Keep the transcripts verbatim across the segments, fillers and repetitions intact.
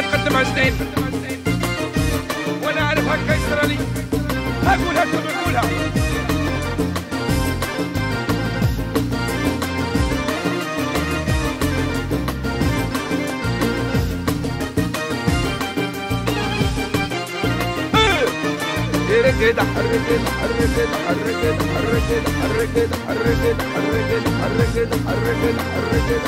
تقدمها سنين وانا عارف هكا يصرى لي. هقولها توب نقولها. حركت حركت حركت حركت حركت حركت حركت حركت حركت حركت حركت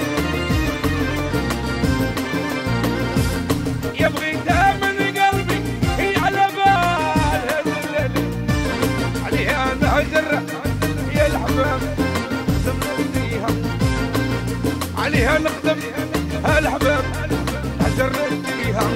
يبغي من قلبي هي على بالها الليل عليها انا هجرة يا الحمام زمنتيها عليها نخدم هالحباب هجرتيها.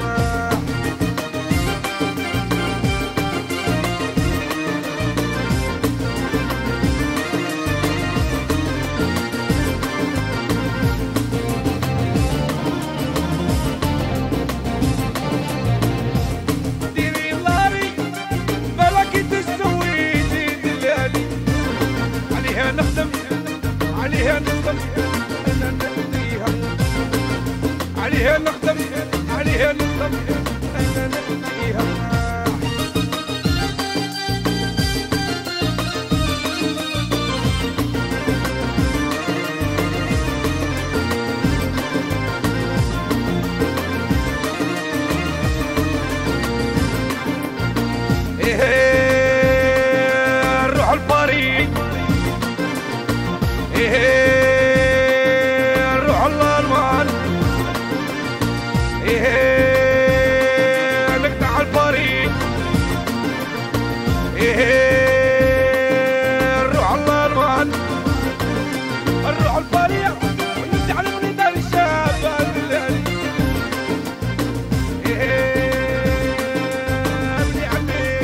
عليها نخدم انا نأذيها عليها نخدم عليها نخدم انا نأذيها. ايه نروح الباري ايه نروح الالمان ايه نقطع الباري ايه نروح الالمان نروح الباري ونتعلم من دار الشباب الليالي ايه ابني عمي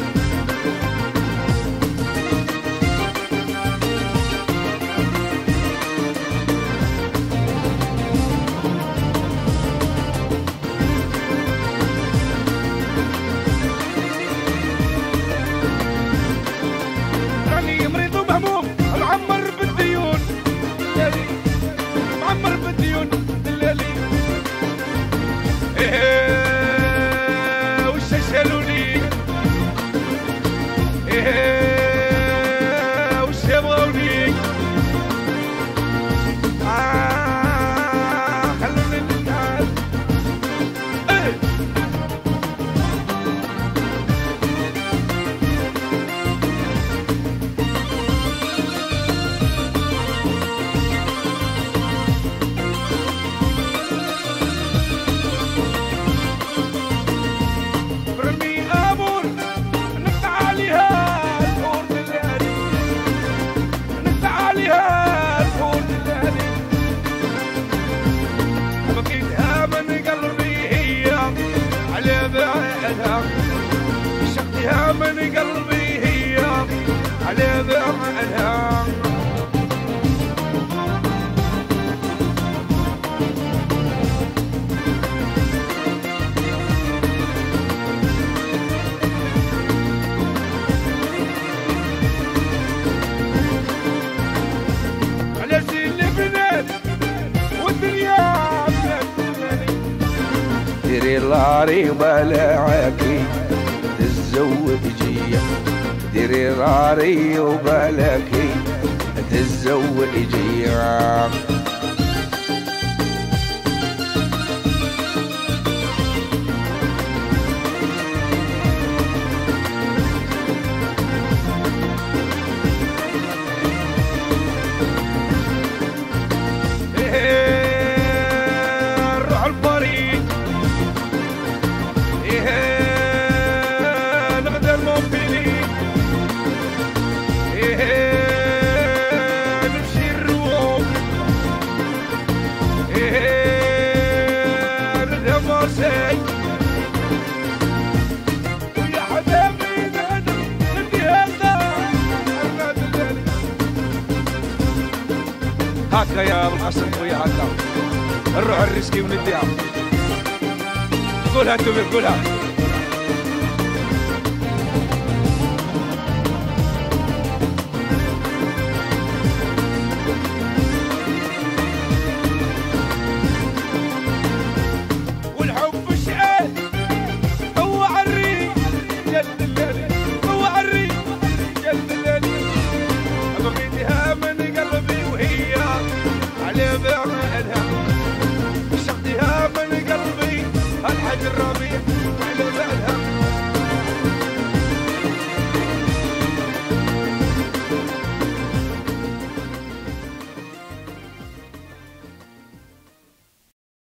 شقتها من قلبي هي على بعدها. على سن البنات والدنيا ديري لاري بلاعكي تتزوجي ديري راري وبالكي تتزوجي. نروح الباري نغدر موبيلي نمشي الروم نذهب مارسي ويا حبايبي نهدم نديها هكا يا ابو الحسن خويا هكا نروح الريسكي ونديها. قولها توبي قولها. والحب على بالها